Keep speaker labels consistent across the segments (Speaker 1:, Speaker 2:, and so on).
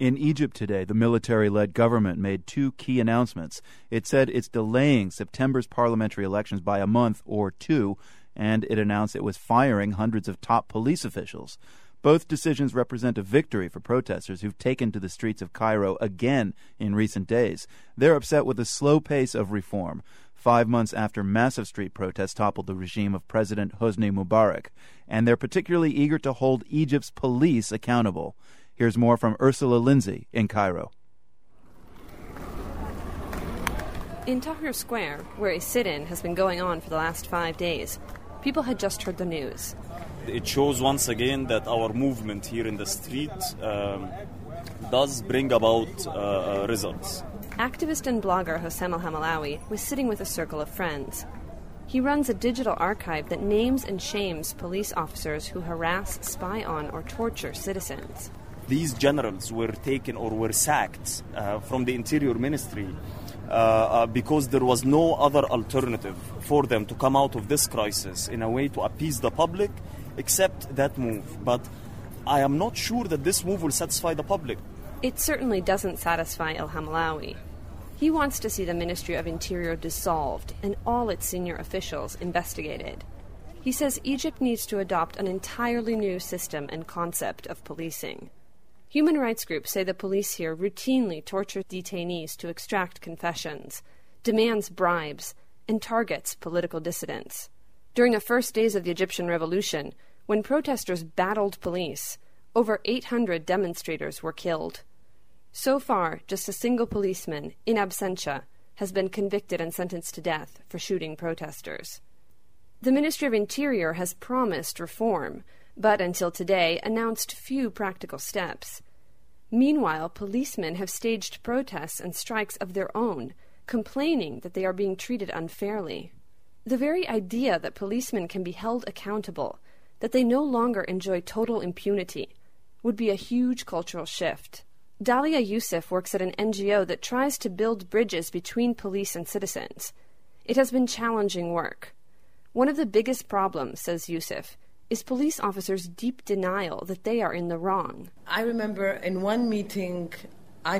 Speaker 1: In Egypt today, the military-led government made two key announcements. It said it's delaying September's parliamentary elections by a month or two, and it announced it was firing hundreds of top police officials. Both decisions represent a victory for protesters who've taken to the streets of Cairo again in recent days. They're upset with the slow pace of reform, 5 months after massive street protests toppled the regime of President Hosni Mubarak. And they're particularly eager to hold Egypt's police accountable. Here's more from Ursula Lindsay in Cairo.
Speaker 2: In Tahrir Square, where a sit-in has been going on for the last 5 days, people had just heard the news.
Speaker 3: It shows once again that our movement here in the street does bring about results.
Speaker 2: Activist and blogger Hossam El-Hamalawy was sitting with a circle of friends. He runs a digital archive that names and shames police officers who harass, spy on, or torture citizens.
Speaker 3: These generals were taken or were sacked from the Interior Ministry because there was no other alternative for them to come out of this crisis in a way to appease the public except that move. But I am not sure that this move will satisfy the public.
Speaker 2: It certainly doesn't satisfy El-Hamalawy. He wants to see the Ministry of Interior dissolved and all its senior officials investigated. He says Egypt needs to adopt an entirely new system and concept of policing. Human rights groups say the police here routinely torture detainees to extract confessions, demands bribes, and targets political dissidents. During the first days of the Egyptian Revolution, when protesters battled police, over 800 demonstrators were killed. So far, just a single policeman, in absentia, has been convicted and sentenced to death for shooting protesters. The Ministry of Interior has promised reform, but until today announced few practical steps. Meanwhile, policemen have staged protests and strikes of their own, complaining that they are being treated unfairly. The very idea that policemen can be held accountable, that they no longer enjoy total impunity, would be a huge cultural shift. Dalia Youssef works at an NGO that tries to build bridges between police and citizens. It has been challenging work. One of the biggest problems, says Youssef, is police officers' deep denial that they are in the wrong.
Speaker 4: I remember in one meeting, I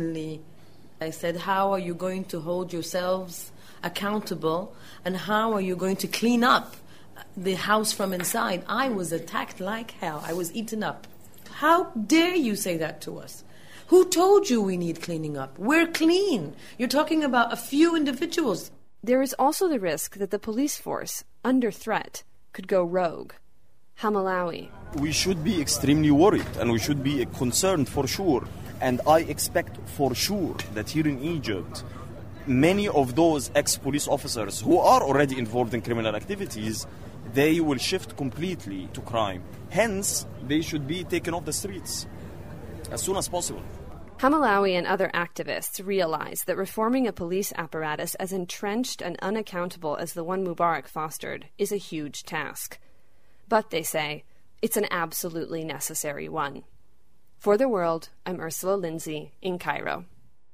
Speaker 4: said, how are you going to hold yourselves accountable, and how are you going to clean up the house from inside? I was attacked like hell. I was eaten up. How dare you say that to us? Who told you we need cleaning up? We're clean. You're talking about a few individuals.
Speaker 2: There is also the risk that the police force, under threat, could go rogue. Hamalawy.
Speaker 3: We should be extremely worried, and we should be concerned for sure. And I expect for sure that here in Egypt, many of those ex-police officers who are already involved in criminal activities, they will shift completely to crime. Hence, they should be taken off the streets as soon as possible.
Speaker 2: Hamalawy and other activists realize that reforming a police apparatus as entrenched and unaccountable as the one Mubarak fostered is a huge task. But, they say, it's an absolutely necessary one. For The World, I'm Ursula Lindsay in Cairo.